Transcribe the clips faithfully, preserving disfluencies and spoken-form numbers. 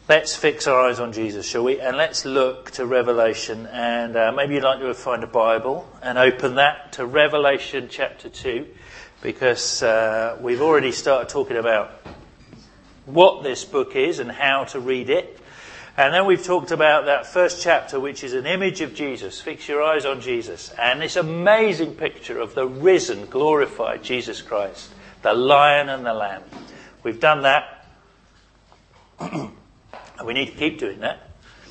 Let's fix our eyes on Jesus, shall we? And let's look to Revelation. And uh, maybe you'd like to find a Bible and open that to Revelation chapter two, because uh, we've already started talking about what this book is and how to read it. And then we've talked about that first chapter, which is an image of Jesus. Fix your eyes on Jesus. And this amazing picture of the risen, glorified Jesus Christ, the Lion and the Lamb. We've done that. And we need to keep doing that.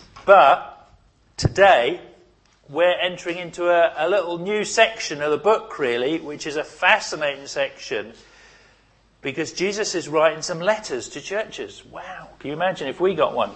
But today, we're entering into a, a little new section of the book, really, which is a fascinating section, because Jesus is writing some letters to churches. Wow. Can you imagine if we got one?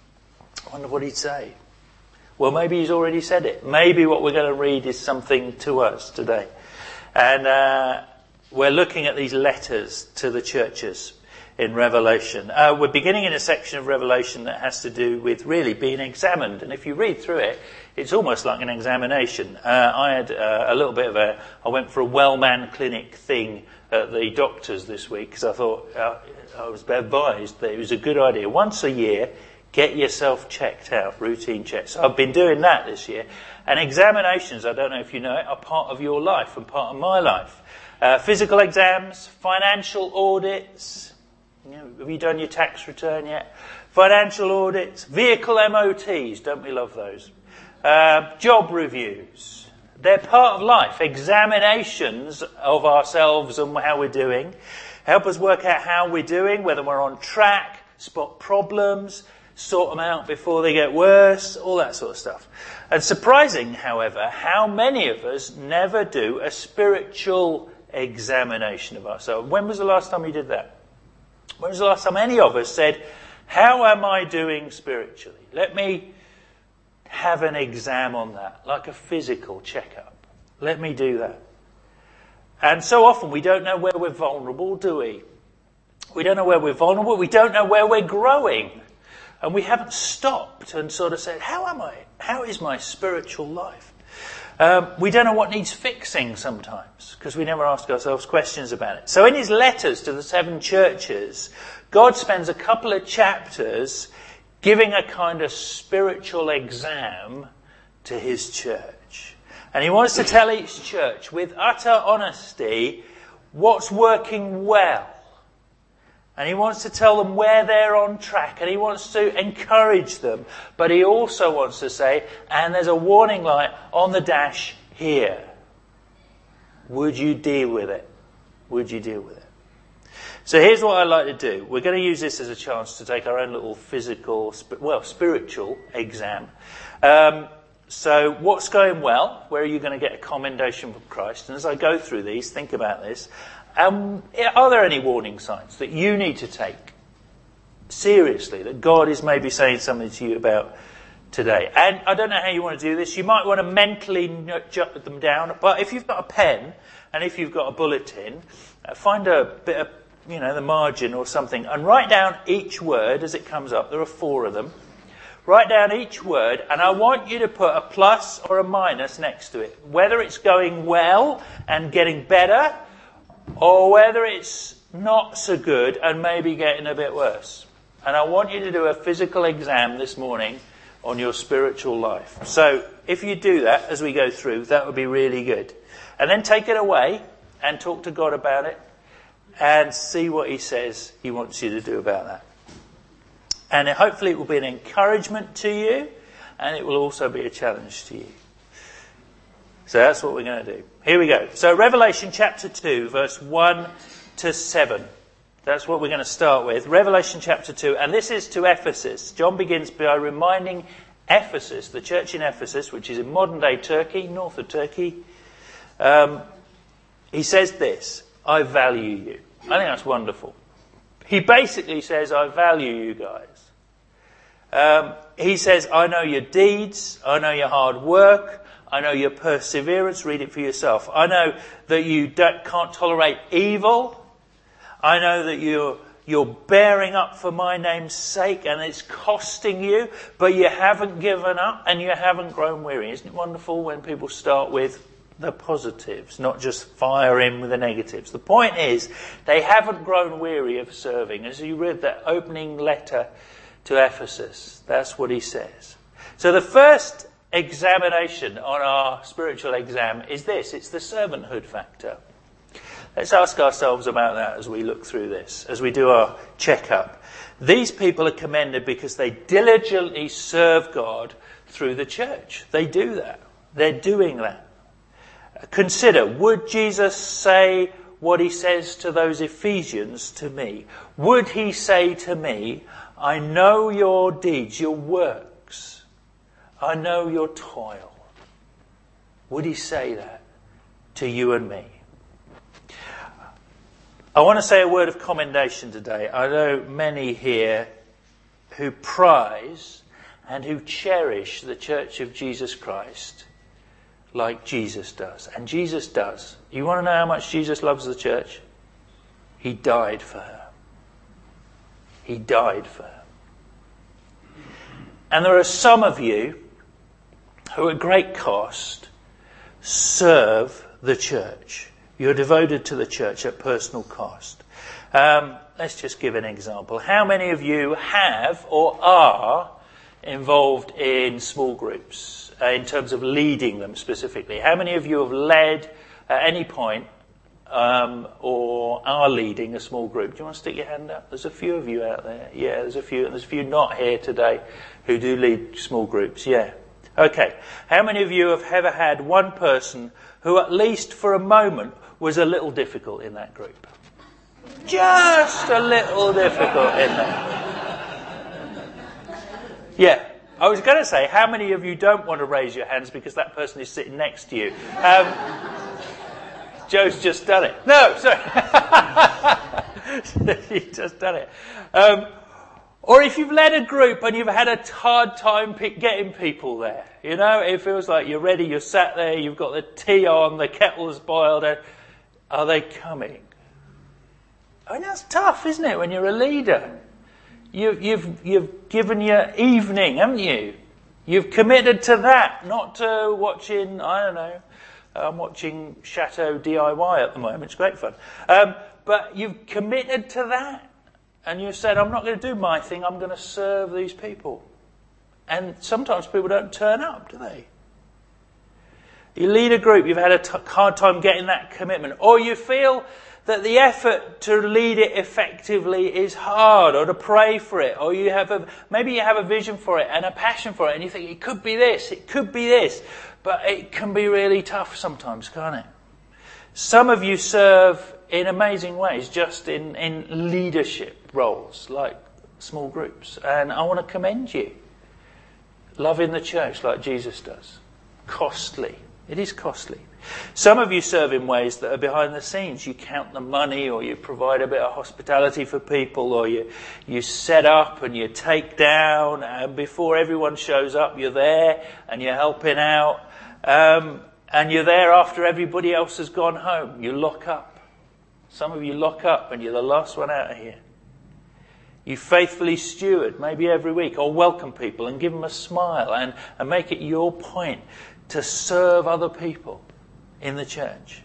I wonder what he'd say. Well, maybe he's already said it. Maybe what we're going to read is something to us today. And uh, we're looking at these letters to the churches in Revelation. Uh, we're beginning in a section of Revelation that has to do with really being examined. And if you read through it, it's almost like an examination. Uh, I had uh, a little bit of a... I went for a Wellman Clinic thing at the doctor's this week, because I thought uh, I was advised that it was a good idea. Once a year, get yourself checked out, routine checks. So I've been doing that this year. And examinations, I don't know if you know it, are part of your life and part of my life. Uh, physical exams, financial audits... You know, have you done your tax return yet? Financial audits, vehicle M O Ts, don't we love those? Uh, job reviews. They're part of life. Examinations of ourselves and how we're doing. Help us work out how we're doing, whether we're on track, spot problems, sort them out before they get worse, all that sort of stuff. And surprising, however, how many of us never do a spiritual examination of ourselves. When was the last time you did that? When was the last time any of us said, how am I doing spiritually? Let me have an exam on that, like a physical checkup. Let me do that. And so often we don't know where we're vulnerable, do we? We don't know where we're vulnerable. We don't know where we're growing. And we haven't stopped and sort of said, how am I? How is my spiritual life? Um, we don't know what needs fixing sometimes, because we never ask ourselves questions about it. So in his letters to the seven churches, God spends a couple of chapters giving a kind of spiritual exam to his church. And he wants to tell each church with utter honesty what's working well. And he wants to tell them where they're on track. And he wants to encourage them. But he also wants to say, and there's a warning light on the dash here. Would you deal with it? Would you deal with it? So here's what I'd like to do. We're going to use this as a chance to take our own little physical, well, spiritual exam. Um, so what's going well? Where are you going to get a commendation from Christ? And as I go through these, think about this. Um, are there any warning signs that you need to take seriously, that God is maybe saying something to you about today? And I don't know how you want to do this. You might want to mentally jot them down. But if you've got a pen and if you've got a bulletin, uh, find a bit of, you know, the margin or something and write down each word as it comes up. There are four of them. Write down each word, and I want you to put a plus or a minus next to it. Whether it's going well and getting better, or whether it's not so good and maybe getting a bit worse. And I want you to do a physical exam this morning on your spiritual life. So if you do that as we go through, that would be really good. And then take it away and talk to God about it and see what he says he wants you to do about that. And hopefully it will be an encouragement to you, and it will also be a challenge to you. So that's what we're going to do. Here we go. So Revelation chapter two, verse one to seven. That's what we're going to start with. Revelation chapter two. And this is to Ephesus. John begins by reminding Ephesus, the church in Ephesus, which is in modern day Turkey, north of Turkey. Um, he says this, I value you. I think that's wonderful. He basically says, I value you guys. Um, he says, I know your deeds. I know your hard work. I know your perseverance. Read it for yourself. I know that you don't, can't tolerate evil. I know that you're, you're bearing up for my name's sake and it's costing you, but you haven't given up and you haven't grown weary. Isn't it wonderful when people start with the positives, not just fire in with the negatives? The point is, they haven't grown weary of serving. As you read that opening letter to Ephesus. That's what he says. So the first examination on our spiritual exam is this. It's the servanthood factor. Let's ask ourselves about that as we look through this, as we do our checkup. These people are commended because they diligently serve God through the church. They do that. They're doing that. Consider, would Jesus say what he says to those Ephesians to me? Would he say to me, I know your deeds, your works. I know your toil. Would he say that to you and me? I want to say a word of commendation today. I know many here who prize and who cherish the Church of Jesus Christ like Jesus does. And Jesus does. You want to know how much Jesus loves the church? He died for her. He died for her. And there are some of you who at great cost serve the church. You're devoted to the church at personal cost. Um, let's just give an example. How many of you have or are involved in small groups, uh, in terms of leading them specifically? How many of you have led at any point um, or are leading a small group? Do you want to stick your hand up? There's a few of you out there. Yeah, there's a few. There's a few not here today who do lead small groups. Yeah. Okay. How many of you have ever had one person who at least for a moment was a little difficult in that group? Just a little difficult in there. Yeah. I was going to say, how many of you don't want to raise your hands because that person is sitting next to you? Um, Joe's just done it. No, sorry. He's just done it. Um, or if you've led a group and you've had a hard time pick, getting people there, you know, it feels like you're ready, you're sat there, you've got the tea on, the kettle's boiled. Are they coming? I mean, that's tough, isn't it, when you're a leader? You've, you've, you've given your evening, haven't you? You've committed to that, not to watching, I don't know, I'm watching Chateau D I Y at the moment. It's great fun. Um, but you've committed to that. And you've said, I'm not going to do my thing, I'm going to serve these people. And sometimes people don't turn up, do they? You lead a group, you've had a t- hard time getting that commitment. Or you feel that the effort to lead it effectively is hard, or to pray for it, or you have a, maybe you have a vision for it and a passion for it, and you think it could be this, it could be this, but it can be really tough sometimes, can't it? Some of you serve in amazing ways, just in, in leadership roles, like small groups, and I want to commend you. Loving the church like Jesus does. Costly. It is costly. Some of you serve in ways that are behind the scenes. You count the money, or you provide a bit of hospitality for people, or you, you set up and you take down, and before everyone shows up, you're there and you're helping out. Um, and you're there after everybody else has gone home. You lock up. Some of you lock up and you're the last one out of here. You faithfully steward, maybe every week, or welcome people and give them a smile and, and make it your point to serve other people in the church.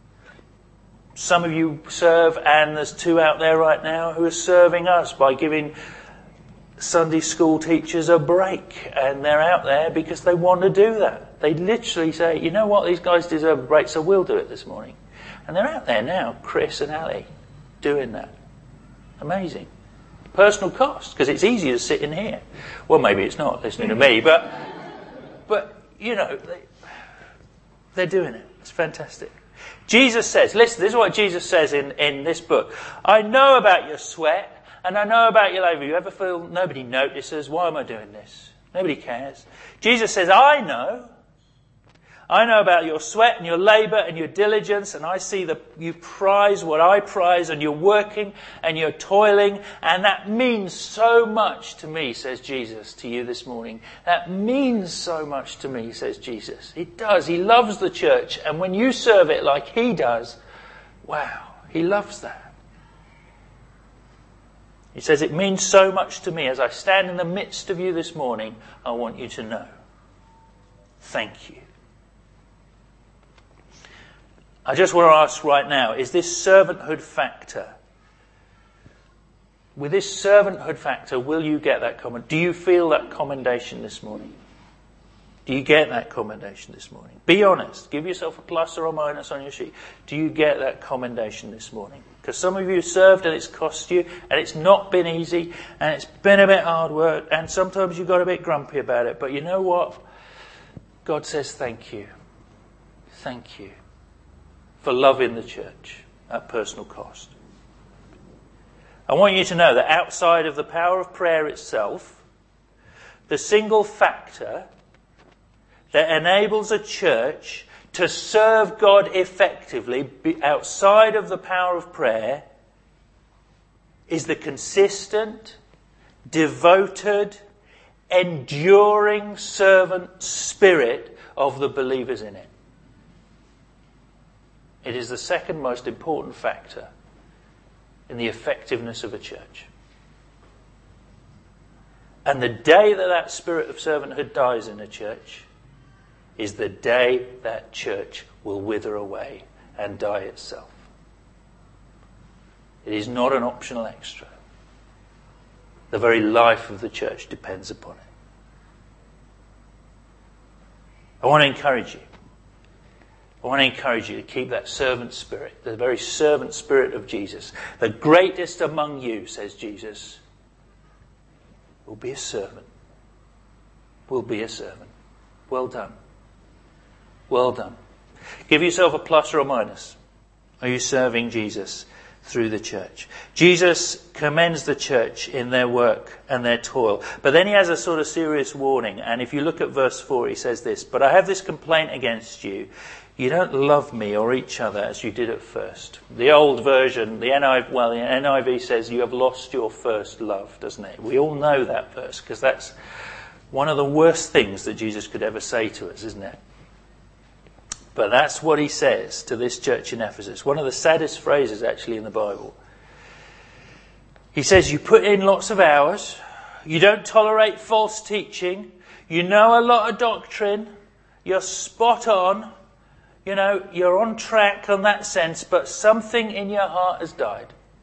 Some of you serve, and there's two out there right now who are serving us by giving Sunday school teachers a break, and they're out there because they want to do that. They literally say, you know what, these guys deserve a break, so we'll do it this morning. And they're out there now, Chris and Ali, doing that. Amazing. Personal cost, because it's easy to sit in here. Well, maybe it's not, listening to me, but, but you know, they, they're doing it. It's fantastic. Jesus says, listen, this is what Jesus says in, in this book. I know about your sweat, and I know about your labour. You ever feel nobody notices? Why am I doing this? Nobody cares. Jesus says, I know. I know about your sweat and your labour and your diligence, and I see that you prize what I prize, and you're working and you're toiling, and that means so much to me, says Jesus to you this morning. That means so much to me, says Jesus. It does. He loves the church, and when you serve it like he does, wow, he loves that. He says, it means so much to me. As I stand in the midst of you this morning, I want you to know. Thank you. I just want to ask right now, is this servanthood factor with this servanthood factor, will you get that comment? Do you feel that commendation this morning? Do you get that commendation this morning? Be honest. Give yourself a plus or a minus on your sheet. Do you get that commendation this morning? Because some of you served and it's cost you, and it's not been easy, and it's been a bit hard work, and sometimes you got a bit grumpy about it. But you know what? God says thank you. Thank you for loving the church at personal cost. I want you to know that outside of the power of prayer itself, the single factor that enables a church to serve God effectively outside of the power of prayer is the consistent, devoted, enduring servant spirit of the believers in it. It is the second most important factor in the effectiveness of a church. And the day that that spirit of servanthood dies in a church is the day that church will wither away and die itself. It is not an optional extra. The very life of the church depends upon it. I want to encourage you. I want to encourage you to keep that servant spirit, the very servant spirit of Jesus. The greatest among you, says Jesus, will be a servant. Will be a servant. Well done. Well done. Give yourself a plus or a minus. Are you serving Jesus through the church? Jesus commends the church in their work and their toil. But then he has a sort of serious warning. And if you look at verse four, he says this, "But I have this complaint against you. You don't love me or each other as you did at first." The old version, the N I V, well, the N I V says you have lost your first love, doesn't it? We all know that verse because that's one of the worst things that Jesus could ever say to us, isn't it? But that's what he says to this church in Ephesus. One of the saddest phrases actually in the Bible. He says, you put in lots of hours. You don't tolerate false teaching. You know a lot of doctrine. You're spot on. You know, you're on track on that sense, but something in your heart has died.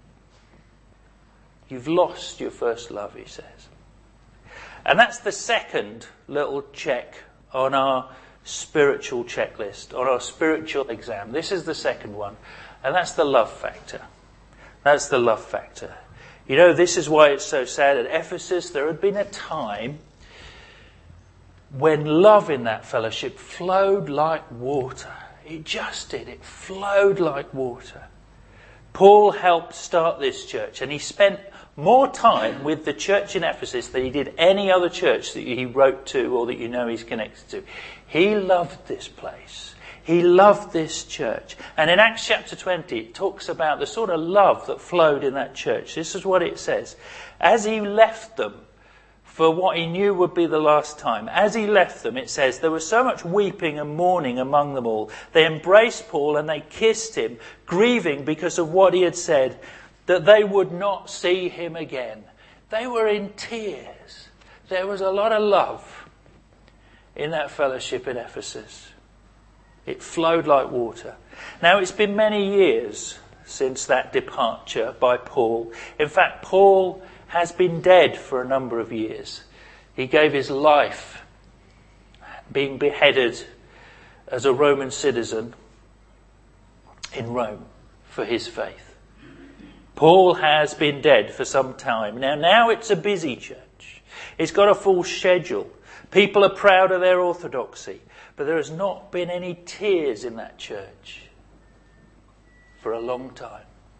You've lost your first love, he says. And that's the second little check on our spiritual checklist, on our spiritual exam. This is the second one, and that's the love factor. That's the love factor. You know, this is why it's so sad. At Ephesus, there had been a time when love in that fellowship flowed like water. It just did. It flowed like water. Paul helped start this church, and he spent more time with the church in Ephesus than he did any other church that he wrote to or that you know he's connected to. He loved this place. He loved this church. And in Acts chapter twenty, it talks about the sort of love that flowed in that church. This is what it says. As he left them for what he knew would be the last time, as he left them, it says, there was so much weeping and mourning among them all. They embraced Paul and they kissed him, grieving because of what he had said, that they would not see him again. They were in tears. There was a lot of love in that fellowship in Ephesus. It flowed like water. Now, it's been many years since that departure by Paul. In fact, Paul has been dead for a number of years. He gave his life being beheaded as a Roman citizen in Rome for his faith. Paul has been dead for some time. Now, now it's a busy church. It's got a full schedule. People are proud of their orthodoxy. But there has not been any tears in that church for a long time.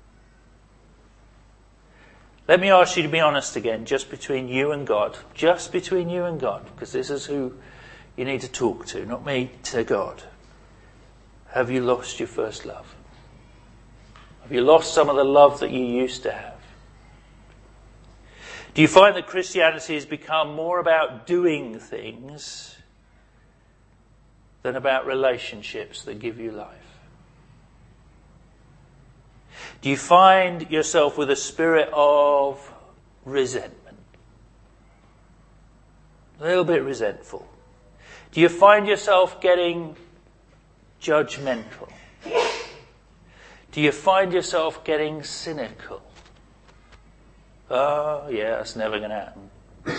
Let me ask you to be honest again, just between you and God. Just between you and God, because this is who you need to talk to, not me, to God. Have you lost your first love? Have you lost some of the love that you used to have? Do you find that Christianity has become more about doing things than about relationships that give you life? Do you find yourself with a spirit of resentment? A little bit resentful. Do you find yourself getting judgmental? Do you find yourself getting cynical? Oh, yeah, that's never going to happen.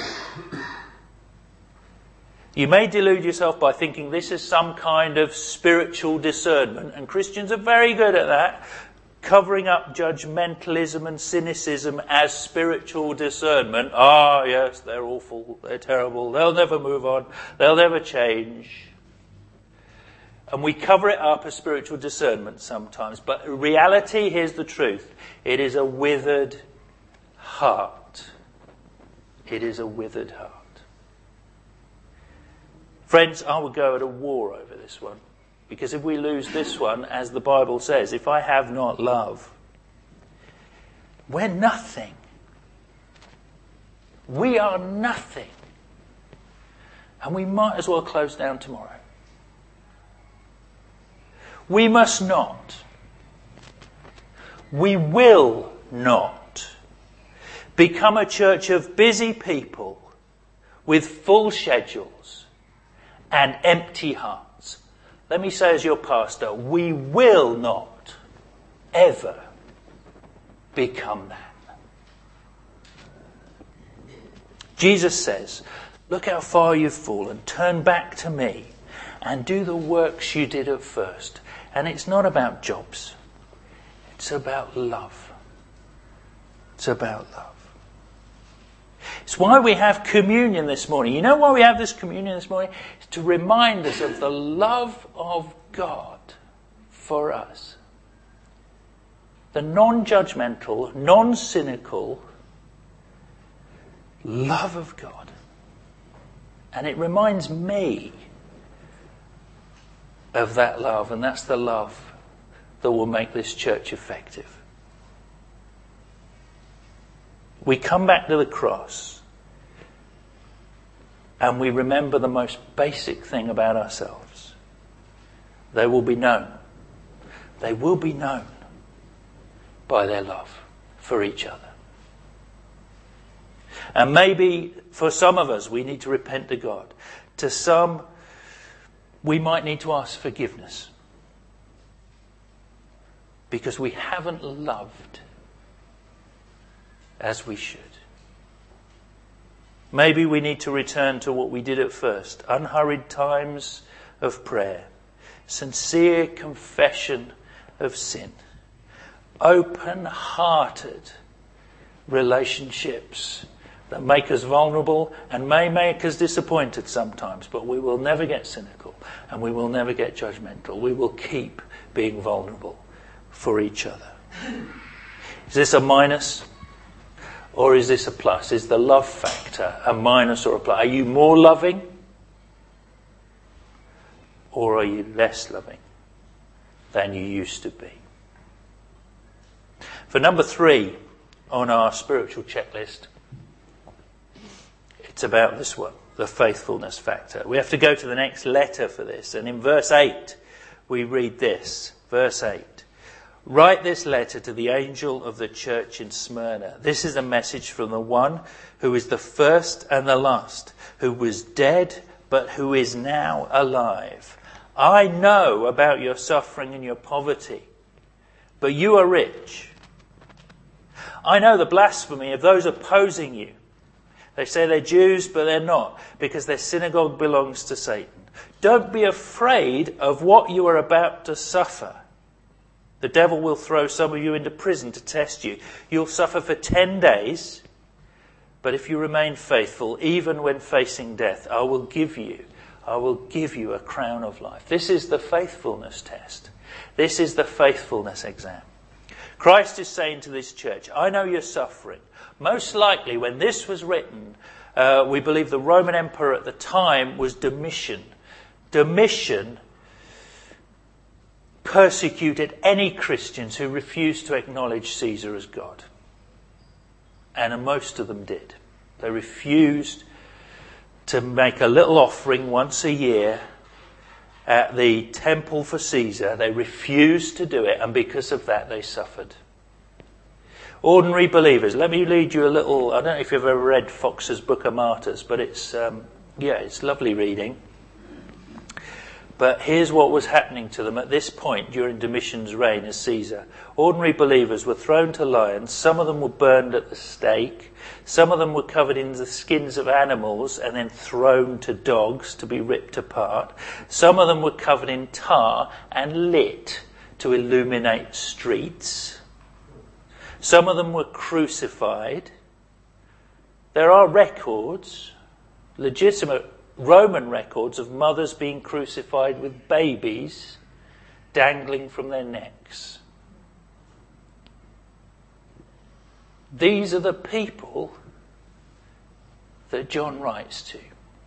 You may delude yourself by thinking this is some kind of spiritual discernment, and Christians are very good at that, covering up judgmentalism and cynicism as spiritual discernment. Ah, yes, they're awful, they're terrible, they'll never move on, they'll never change. And we cover it up as spiritual discernment sometimes, but in reality, here's the truth. It is a withered heart. It is a withered heart. Friends, I would go at a war over this one. Because if we lose this one, as the Bible says, if I have not love, we're nothing. We are nothing. And we might as well close down tomorrow. We must not. We will not become a church of busy people with full schedules and empty hearts. Let me say as your pastor, we will not ever become that. Jesus says, look how far you've fallen, turn back to me and do the works you did at first. And it's not about jobs. It's about love. It's about love. It's why we have communion this morning. You know why we have this communion this morning? It's to remind us of the love of God for us. The non-judgmental, non-cynical love of God. And it reminds me of that love, and that's the love that will make this church effective. We come back to the cross and we remember the most basic thing about ourselves. They will be known. They will be known by their love for each other. And maybe for some of us we need to repent to God. To some we might need to ask forgiveness because we haven't loved as we should. Maybe we need to return to what we did at first. Unhurried times of prayer. Sincere confession of sin. Open-hearted relationships that make us vulnerable and may make us disappointed sometimes, but we will never get cynical and we will never get judgmental. We will keep being vulnerable for each other. Is this a minus? Or is this a plus? Is the love factor a minus or a plus? Are you more loving? Or are you less loving than you used to be? For number three on our spiritual checklist, it's about this one, the faithfulness factor. We have to go to the next letter for this. And in verse eight, we read this. Verse eight. Write this letter to the angel of the church in Smyrna. This is a message from the one who is the first and the last, who was dead but who is now alive. I know about your suffering and your poverty, but you are rich. I know the blasphemy of those opposing you. They say they're Jews, but they're not, because their synagogue belongs to Satan. Don't be afraid of what you are about to suffer. The devil will throw some of you into prison to test you. You'll suffer for ten days, but if you remain faithful, even when facing death, I will give you, I will give you a crown of life. This is the faithfulness test. This is the faithfulness exam. Christ is saying to this church, I know you're suffering. Most likely, when this was written, uh, we believe the Roman emperor at the time was Domitian. Domitian persecuted any Christians who refused to acknowledge Caesar as God. And most of them did. They refused to make a little offering once a year at the temple for Caesar. They refused to do it, and because of that they suffered. Ordinary believers. Let me lead you a little, I don't know if you've ever read Fox's Book of Martyrs, but it's, um, yeah, it's lovely reading. But here's what was happening to them at this point during Domitian's reign as Caesar. Ordinary believers were thrown to lions. Some of them were burned at the stake. Some of them were covered in the skins of animals and then thrown to dogs to be ripped apart. Some of them were covered in tar and lit to illuminate streets. Some of them were crucified. There are records, legitimate Roman records, of mothers being crucified with babies dangling from their necks. These are the people that John writes to.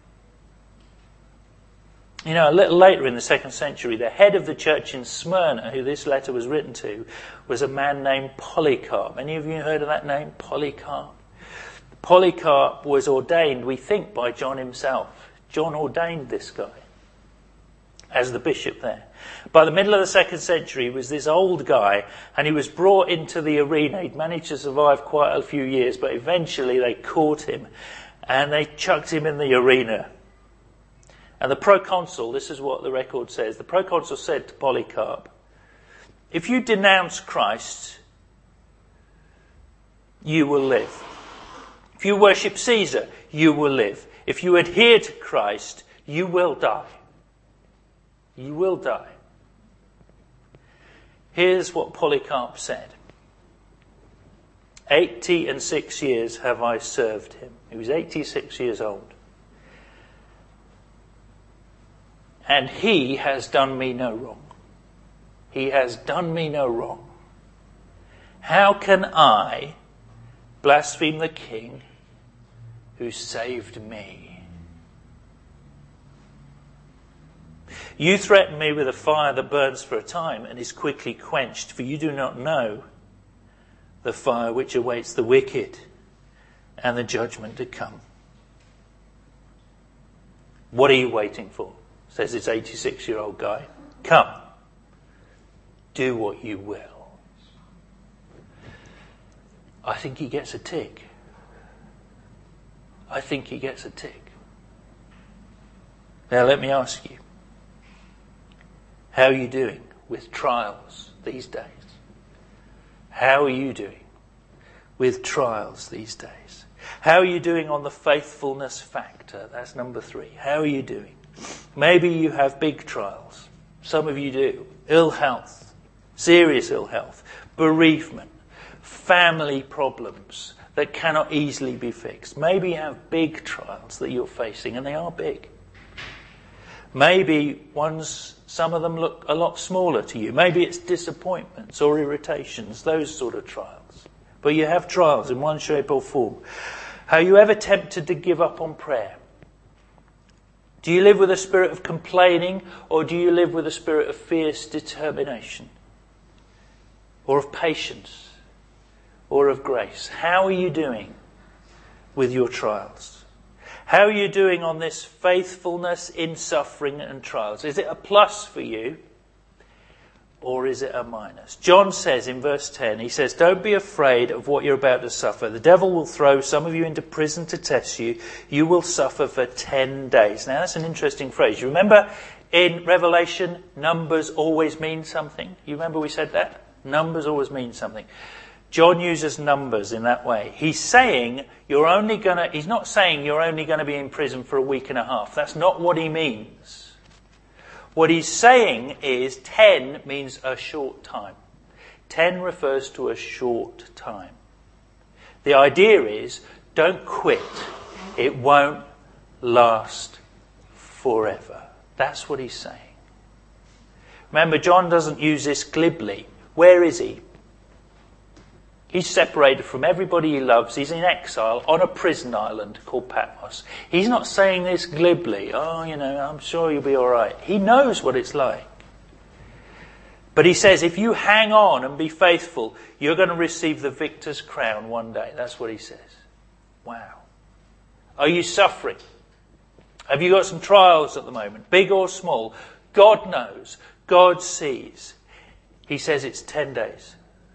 You know, a little later in the second century, the head of the church in Smyrna, who this letter was written to, was a man named Polycarp. Any of you heard of that name, Polycarp? Polycarp was ordained, we think, by John himself. John ordained this guy as the bishop there. By the middle of the second century, he was this old guy, and he was brought into the arena. He'd managed to survive quite a few years, but eventually they caught him, and they chucked him in the arena. And the proconsul, this is what the record says, the proconsul said to Polycarp, if you denounce Christ, you will live. If you worship Caesar, you will live. If you adhere to Christ, you will die. You will die. Here's what Polycarp said. Eighty and six years have I served him. He was eighty-six years old. And he has done me no wrong. He has done me no wrong. How can I blaspheme the king who saved me? You threaten me with a fire that burns for a time and is quickly quenched, for you do not know the fire which awaits the wicked and the judgment to come. What are you waiting for? Says this eighty-six-year-old guy. Come, do what you will. I think he gets a tick. I think he gets a tick. Now let me ask you, how are you doing with trials these days? How are you doing with trials these days? How are you doing on the faithfulness factor? That's number three. How are you doing? Maybe you have big trials. Some of you do. Ill health, serious ill health, bereavement, family problems that cannot easily be fixed. Maybe you have big trials that you're facing, and they are big. Maybe ones, some of them look a lot smaller to you. Maybe it's disappointments or irritations, those sort of trials. But you have trials in one shape or form. Are you ever tempted to give up on prayer? Do you live with a spirit of complaining, or do you live with a spirit of fierce determination? Or of patience? Or of grace? How are you doing with your trials? How are you doing on this faithfulness in suffering and trials? Is it a plus for you, or is it a minus? John says in verse ten, he says, don't be afraid of what you're about to suffer. The devil will throw some of you into prison to test you. You will suffer for ten days. Now that's an interesting phrase. You remember in Revelation, numbers always mean something. You remember we said that? Numbers always mean something. John uses numbers in that way. He's saying you're only going to, he's not saying you're only going to be in prison for a week and a half. That's not what he means. What he's saying is ten means a short time. ten refers to a short time. The idea is don't quit. It won't last forever. That's what he's saying. Remember, John doesn't use this glibly. Where is he? He's separated from everybody he loves. He's in exile on a prison island called Patmos. He's not saying this glibly. Oh, you know, I'm sure you'll be all right. He knows what it's like. But he says, if you hang on and be faithful, you're going to receive the victor's crown one day. That's what he says. Wow. Are you suffering? Have you got some trials at the moment, big or small? God knows. God sees. He says it's ten days.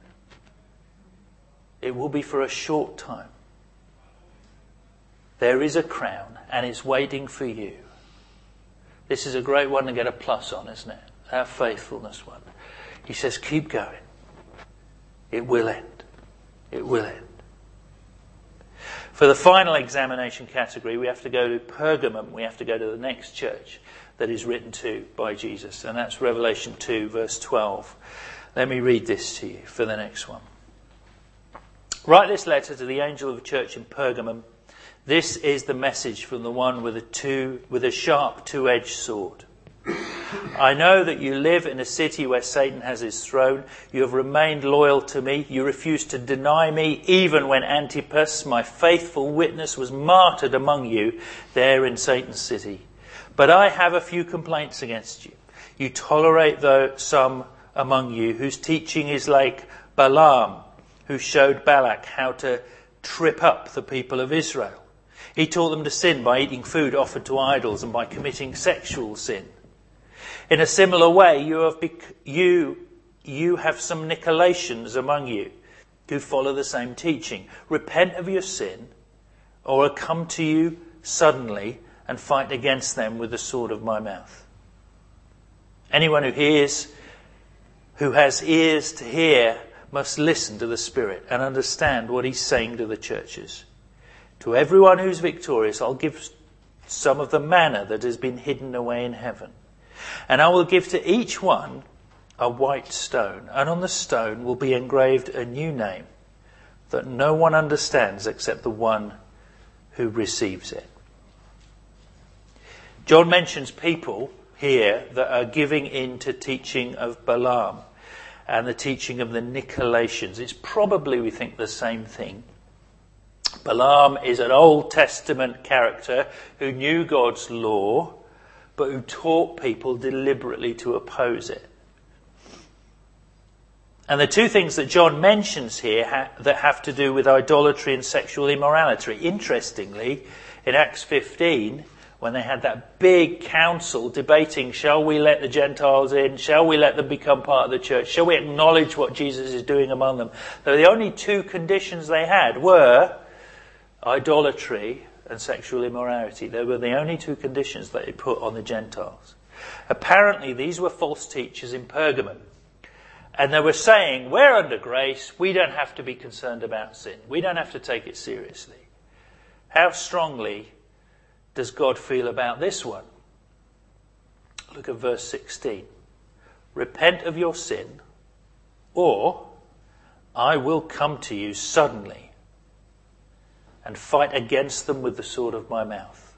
It will be for a short time. There is a crown, and it's waiting for you. This is a great one to get a plus on, isn't it? Our faithfulness one. He says, keep going. It will end. It will end. For the final examination category, we have to go to Pergamum. We have to go to the next church that is written to by Jesus. And that's Revelation two, verse twelve. Let me read this to you for the next one. Write this letter to the angel of the church in Pergamum. This is the message from the one with a two, with a sharp two-edged sword. I know that you live in a city where Satan has his throne. You have remained loyal to me. You refused to deny me, even when Antipas, my faithful witness, was martyred among you there in Satan's city. But I have a few complaints against you. You tolerate though some among you whose teaching is like Balaam, who showed Balak how to trip up the people of Israel. He taught them to sin by eating food offered to idols and by committing sexual sin. In a similar way, you have bec- you you have some Nicolaitans among you who follow the same teaching. Repent of your sin, or I'll come to you suddenly and fight against them with the sword of my mouth. Anyone who hears, who has ears to hear, must listen to the Spirit and understand what he's saying to the churches. To everyone who's victorious, I'll give some of the manna that has been hidden away in heaven. And I will give to each one a white stone, and on the stone will be engraved a new name that no one understands except the one who receives it. John mentions people here that are giving in to teaching of Balaam and the teaching of the Nicolaitans. It's probably, we think, the same thing. Balaam is an Old Testament character who knew God's law, but who taught people deliberately to oppose it. And the two things that John mentions here ha- that have to do with idolatry and sexual immorality. Interestingly, in Acts fifteen, when they had that big council debating, shall we let the Gentiles in? Shall we let them become part of the church? Shall we acknowledge what Jesus is doing among them? So the only two conditions they had were idolatry and sexual immorality. They were the only two conditions that they put on the Gentiles. Apparently, these were false teachers in Pergamum. And they were saying, we're under grace, we don't have to be concerned about sin. We don't have to take it seriously. How strongly does God feel about this one? Look at verse sixteen. Repent of your sin, or I will come to you suddenly and fight against them with the sword of my mouth.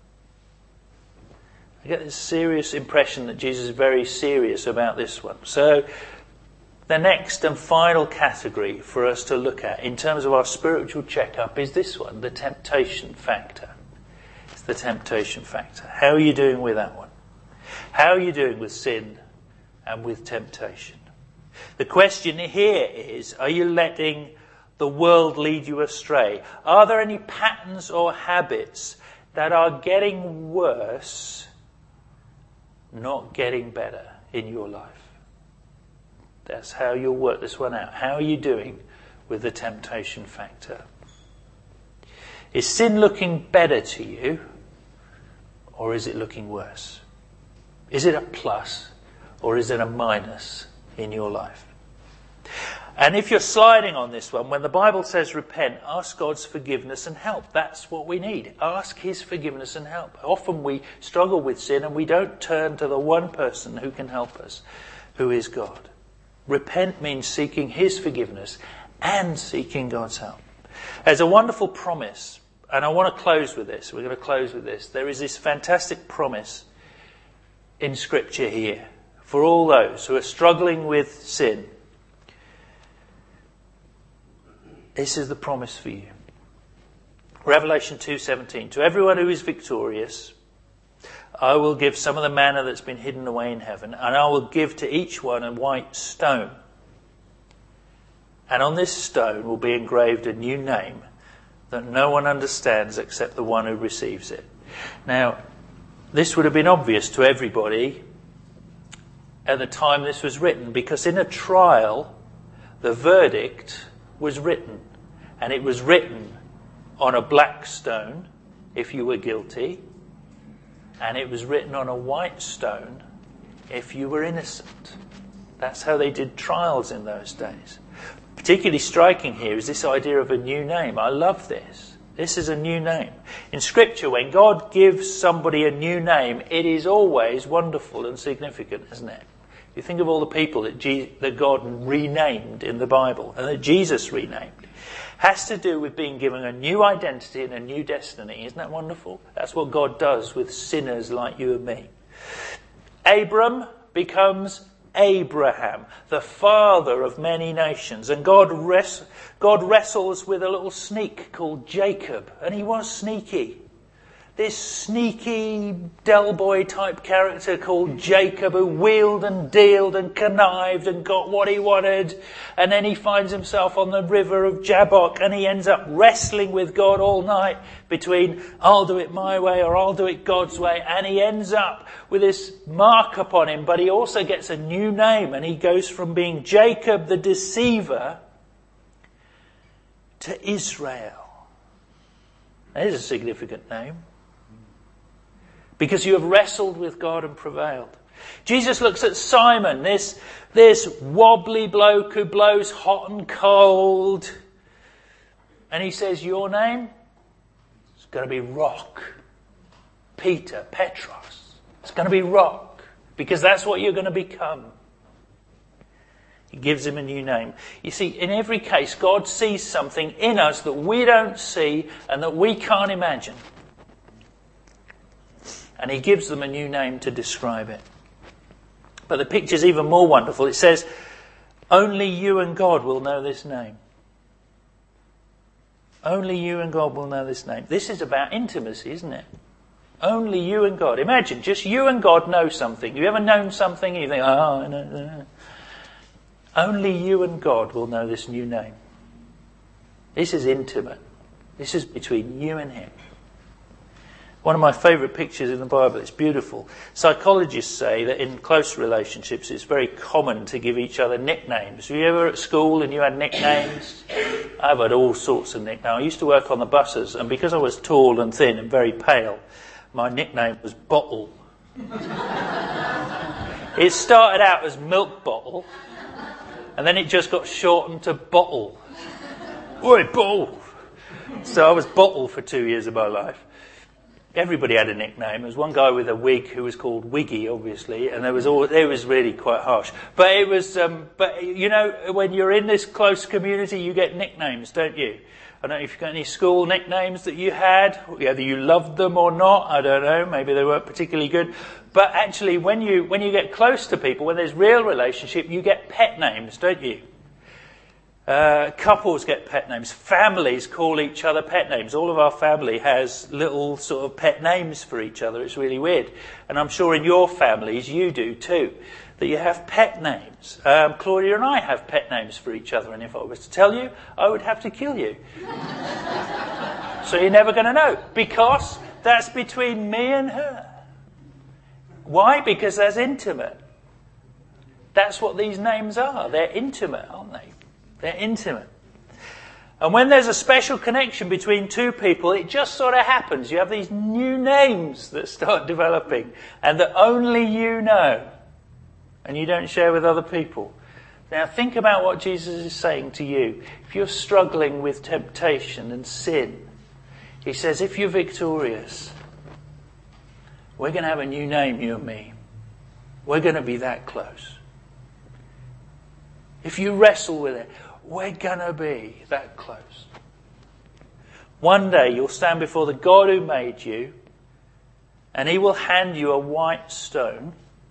I get this serious impression that Jesus is very serious about this one. So the next and final category for us to look at in terms of our spiritual checkup is this one, the temptation factor. It's the temptation factor. How are you doing with that one? How are you doing with sin and with temptation? The question here is, are you letting the world lead you astray? Are there any patterns or habits that are getting worse, not getting better in your life? That's how you'll work this one out. How are you doing with the temptation factor? Is sin looking better to you, or is it looking worse? Is it a plus, or is it a minus in your life? And if you're sliding on this one, when the Bible says repent, ask God's forgiveness and help. That's what we need. Ask his forgiveness and help. Often we struggle with sin and we don't turn to the one person who can help us, who is God. Repent means seeking his forgiveness and seeking God's help. There's a wonderful promise, and I want to close with this. We're going to close with this. There is this fantastic promise in Scripture here for all those who are struggling with sin. This is the promise for you. Revelation two seventeen. To everyone who is victorious, I will give some of the manna that's been hidden away in heaven, and I will give to each one a white stone. And on this stone will be engraved a new name that no one understands except the one who receives it. Now, this would have been obvious to everybody at the time this was written, because in a trial, the verdict was written. And it was written on a black stone, if you were guilty, and it was written on a white stone if you were innocent. That's how they did trials in those days. Particularly striking here is this idea of a new name. I love this. This is a new name. In Scripture, when God gives somebody a new name, it is always wonderful and significant, isn't it? You think of all the people that, Je- that God renamed in the Bible, and that Jesus renamed. Has to do with being given a new identity and a new destiny. Isn't that wonderful? That's what God does with sinners like you and me. Abram becomes Abraham, the father of many nations. And God, res- God wrestles with a little sneak called Jacob. And he was sneaky. This sneaky Del Boy type character called Jacob, who wheeled and dealed and connived and got what he wanted. And then he finds himself on the river of Jabbok, and he ends up wrestling with God all night between I'll do it my way or I'll do it God's way. And he ends up with this mark upon him, but he also gets a new name, and he goes from being Jacob the deceiver to Israel. That is a significant name. Because you have wrestled with God and prevailed. Jesus looks at Simon, this, this wobbly bloke who blows hot and cold. And he says, your name is going to be Rock. Peter, Petros. It's going to be Rock. Because that's what you're going to become. He gives him a new name. You see, in every case, God sees something in us that we don't see and that we can't imagine. And he gives them a new name to describe it. But the picture's even more wonderful. It says, only you and God will know this name. Only you and God will know this name. This is about intimacy, isn't it? Only you and God. Imagine, just you and God know something. You ever known something and you think, oh, no, no, no. Only you and God will know this new name. This is intimate. This is between you and him. One of my favourite pictures in the Bible. It's beautiful. Psychologists say that in close relationships it's very common to give each other nicknames. Were you ever at school and you had nicknames? I've had all sorts of nicknames. I used to work on the buses, and because I was tall and thin and very pale, my nickname was Bottle. It started out as Milk Bottle, and then it just got shortened to Bottle. Oi, Bottle! So I was Bottle for two years of my life. Everybody had a nickname. There was one guy with a wig who was called Wiggy, obviously, and there was all, it was really quite harsh. But it was, um, but you know, when you're in this close community, you get nicknames, don't you? I don't know if you've got any school nicknames that you had, whether you loved them or not. I don't know. Maybe they weren't particularly good. But actually, when you when you get close to people, when there's real relationship, you get pet names, don't you? Uh, couples get pet names. Families call each other pet names. All of our family has little sort of pet names for each other. It's really weird. And I'm sure in your families you do too, that you have pet names. Um, Claudia and I have pet names for each other. And if I was to tell you, I would have to kill you. So you're never going to know. Because that's between me and her. Why? Because that's intimate. That's what these names are. They're intimate, aren't they? They're intimate. And when there's a special connection between two people, it just sort of happens. You have these new names that start developing and that only you know and you don't share with other people. Now think about what Jesus is saying to you. If you're struggling with temptation and sin, he says, if you're victorious, we're going to have a new name, you and me. We're going to be that close. If you wrestle with it, we're going to be that close. One day you'll stand before the God who made you, and he will hand you a white stone,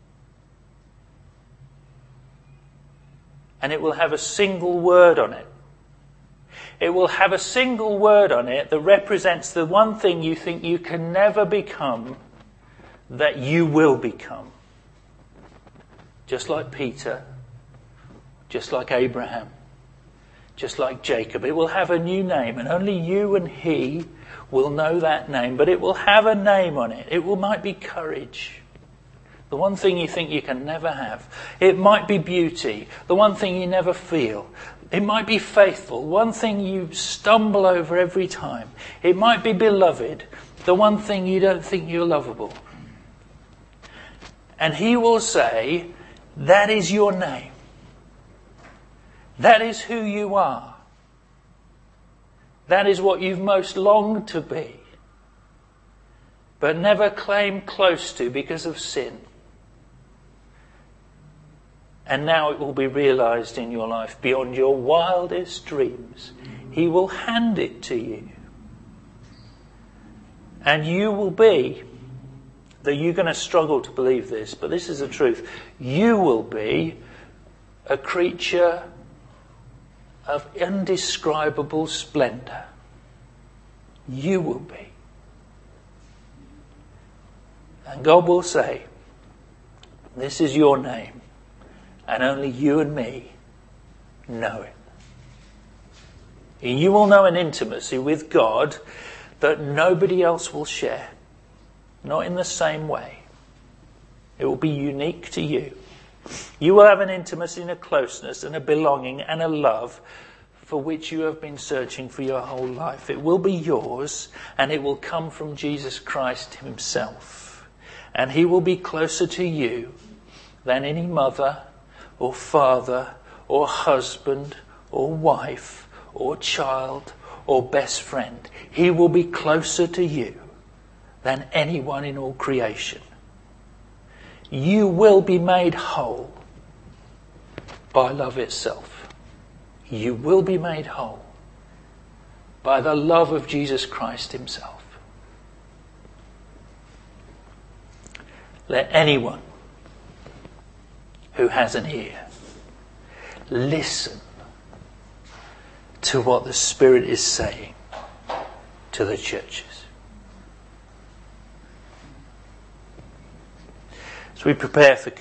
and it will have a single word on it. It will have a single word on it that represents the one thing you think you can never become, that you will become. Just like Peter, just like Abraham, just like Jacob. It will have a new name, and only you and he will know that name. But it will have a name on it. It will might be courage, the one thing you think you can never have. It might be beauty, the one thing you never feel. It might be faithful, one thing you stumble over every time. It might be beloved, the one thing you don't think you're lovable. And he will say, that is your name. That is who you are. That is what you've most longed to be, but never claimed close to because of sin. And now it will be realized in your life beyond your wildest dreams. He will hand it to you. And you will be, though you're going to struggle to believe this, but this is the truth, you will be a creature of indescribable splendour. You will be. And God will say, this is your name, and only you and me know it. And you will know an intimacy with God that nobody else will share. Not in the same way. It will be unique to you. You will have an intimacy and a closeness and a belonging and a love for which you have been searching for your whole life. It will be yours, and it will come from Jesus Christ himself. And he will be closer to you than any mother or father or husband or wife or child or best friend. He will be closer to you than anyone in all creation. You will be made whole by love itself. You will be made whole by the love of Jesus Christ himself. Let anyone who has an ear listen to what the Spirit is saying to the churches. As we prepare for